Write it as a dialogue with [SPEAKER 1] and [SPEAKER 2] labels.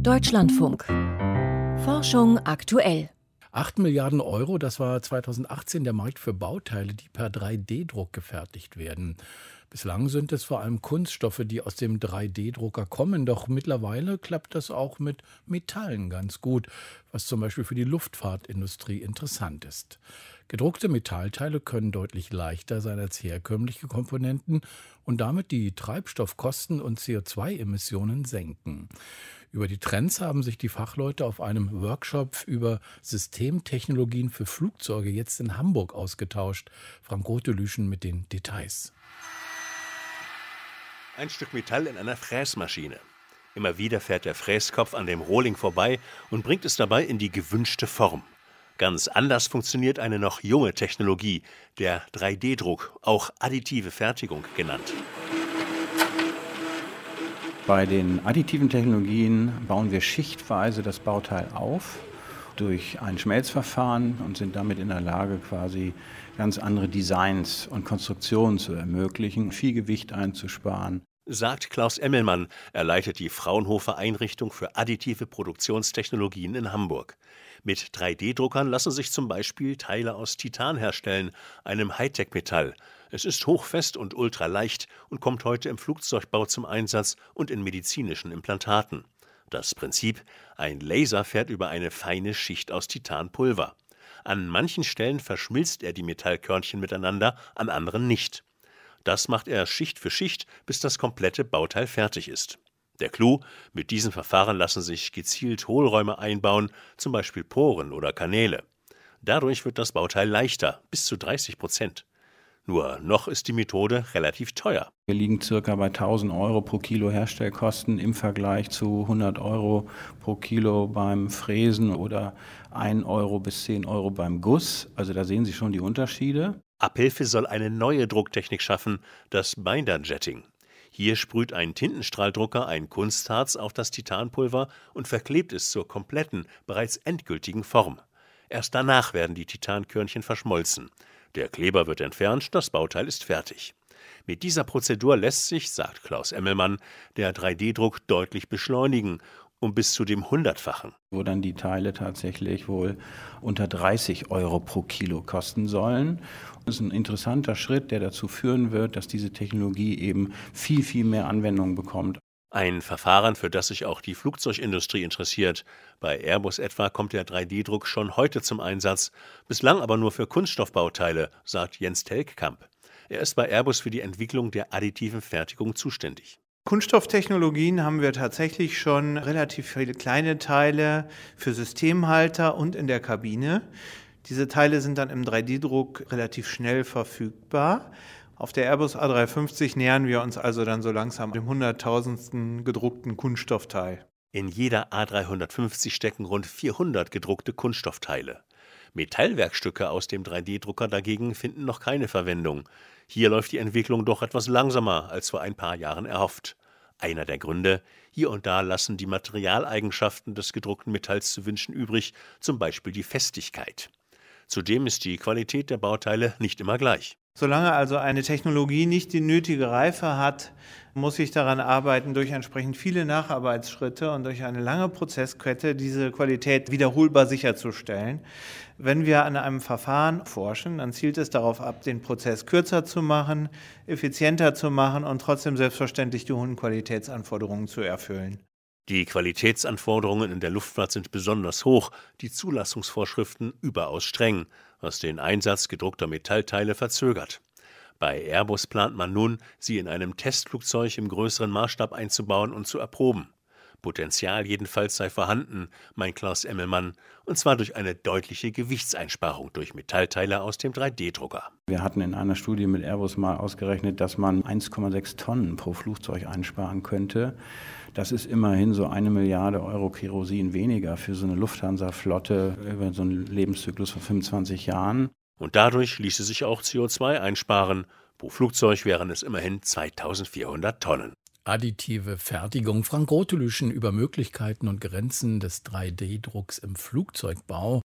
[SPEAKER 1] Deutschlandfunk. Forschung aktuell.
[SPEAKER 2] 8 Milliarden Euro, das war 2018 der Markt für Bauteile, die per 3D-Druck gefertigt werden. Bislang sind es vor allem Kunststoffe, die aus dem 3D-Drucker kommen, doch mittlerweile klappt das auch mit Metallen ganz gut, was zum Beispiel für die Luftfahrtindustrie interessant ist. Gedruckte Metallteile können deutlich leichter sein als herkömmliche Komponenten und damit die Treibstoffkosten und CO2-Emissionen senken. Über die Trends haben sich die Fachleute auf einem Workshop über Systemtechnologien für Flugzeuge jetzt in Hamburg ausgetauscht. Frank Rotelüschen mit den Details.
[SPEAKER 3] Ein Stück Metall in einer Fräsmaschine. Immer wieder fährt der Fräskopf an dem Rohling vorbei und bringt es dabei in die gewünschte Form. Ganz anders funktioniert eine noch junge Technologie, der 3D-Druck, auch additive Fertigung genannt.
[SPEAKER 4] Bei den additiven Technologien bauen wir schichtweise das Bauteil auf durch ein Schmelzverfahren und sind damit in der Lage, quasi ganz andere Designs und Konstruktionen zu ermöglichen, viel Gewicht einzusparen.
[SPEAKER 3] Sagt Klaus Emmelmann. Er leitet die Fraunhofer Einrichtung für additive Produktionstechnologien in Hamburg. Mit 3D-Druckern lassen sich zum Beispiel Teile aus Titan herstellen, einem Hightech-Metall. Es ist hochfest und ultraleicht und kommt heute im Flugzeugbau zum Einsatz und in medizinischen Implantaten. Das Prinzip: ein Laser fährt über eine feine Schicht aus Titanpulver. An manchen Stellen verschmilzt er die Metallkörnchen miteinander, an anderen nicht. Das macht er Schicht für Schicht, bis das komplette Bauteil fertig ist. Der Clou: mit diesem Verfahren lassen sich gezielt Hohlräume einbauen, zum Beispiel Poren oder Kanäle. Dadurch wird das Bauteil leichter, bis zu 30%. Nur noch ist die Methode relativ teuer.
[SPEAKER 4] Wir liegen ca. bei 1.000 Euro pro Kilo Herstellkosten im Vergleich zu 100 Euro pro Kilo beim Fräsen oder 1 Euro bis 10 Euro beim Guss. Also da sehen Sie schon die Unterschiede.
[SPEAKER 3] Abhilfe soll eine neue Drucktechnik schaffen, das Binder-Jetting. Hier sprüht ein Tintenstrahldrucker ein Kunstharz auf das Titanpulver und verklebt es zur kompletten, bereits endgültigen Form. Erst danach werden die Titankörnchen verschmolzen. Der Kleber wird entfernt, das Bauteil ist fertig. Mit dieser Prozedur lässt sich, sagt Klaus Emmelmann, der 3D-Druck deutlich beschleunigen, um bis zu dem 100-fachen.
[SPEAKER 4] Wo dann die Teile tatsächlich wohl unter 30 Euro pro Kilo kosten sollen. Das ist ein interessanter Schritt, der dazu führen wird, dass diese Technologie eben viel, viel mehr Anwendung bekommt.
[SPEAKER 3] Ein Verfahren, für das sich auch die Flugzeugindustrie interessiert. Bei Airbus etwa kommt der 3D-Druck schon heute zum Einsatz, bislang aber nur für Kunststoffbauteile, sagt Jens Telgkamp. Er ist bei Airbus für die Entwicklung der additiven Fertigung zuständig.
[SPEAKER 5] Kunststofftechnologien haben wir tatsächlich schon relativ viele kleine Teile für Systemhalter und in der Kabine. Diese Teile sind dann im 3D-Druck relativ schnell verfügbar. Auf der Airbus A350 nähern wir uns also dann so langsam dem 100.000. gedruckten Kunststoffteil.
[SPEAKER 3] In jeder A350 stecken rund 400 gedruckte Kunststoffteile. Metallwerkstücke aus dem 3D-Drucker dagegen finden noch keine Verwendung. Hier läuft die Entwicklung doch etwas langsamer als vor ein paar Jahren erhofft. Einer der Gründe: hier und da lassen die Materialeigenschaften des gedruckten Metalls zu wünschen übrig, zum Beispiel die Festigkeit. Zudem ist die Qualität der Bauteile nicht immer gleich.
[SPEAKER 5] Solange also eine Technologie nicht die nötige Reife hat, muss ich daran arbeiten, durch entsprechend viele Nacharbeitsschritte und durch eine lange Prozesskette diese Qualität wiederholbar sicherzustellen. Wenn wir an einem Verfahren forschen, dann zielt es darauf ab, den Prozess kürzer zu machen, effizienter zu machen und trotzdem selbstverständlich die hohen Qualitätsanforderungen zu erfüllen.
[SPEAKER 3] Die Qualitätsanforderungen in der Luftfahrt sind besonders hoch, die Zulassungsvorschriften überaus streng, was den Einsatz gedruckter Metallteile verzögert. Bei Airbus plant man nun, sie in einem Testflugzeug im größeren Maßstab einzubauen und zu erproben. Potenzial jedenfalls sei vorhanden, meint Klaus Emmelmann, und zwar durch eine deutliche Gewichtseinsparung durch Metallteile aus dem 3D-Drucker.
[SPEAKER 4] Wir hatten in einer Studie mit Airbus mal ausgerechnet, dass man 1,6 Tonnen pro Flugzeug einsparen könnte. Das ist immerhin so 1 Milliarde Euro Kerosin weniger für so eine Lufthansa-Flotte über so einen Lebenszyklus von 25 Jahren.
[SPEAKER 3] Und dadurch ließe sich auch CO2 einsparen. Pro Flugzeug wären es immerhin 2400 Tonnen.
[SPEAKER 2] Additive Fertigung. Frank Rotelüschen über Möglichkeiten und Grenzen des 3D-Drucks im Flugzeugbau.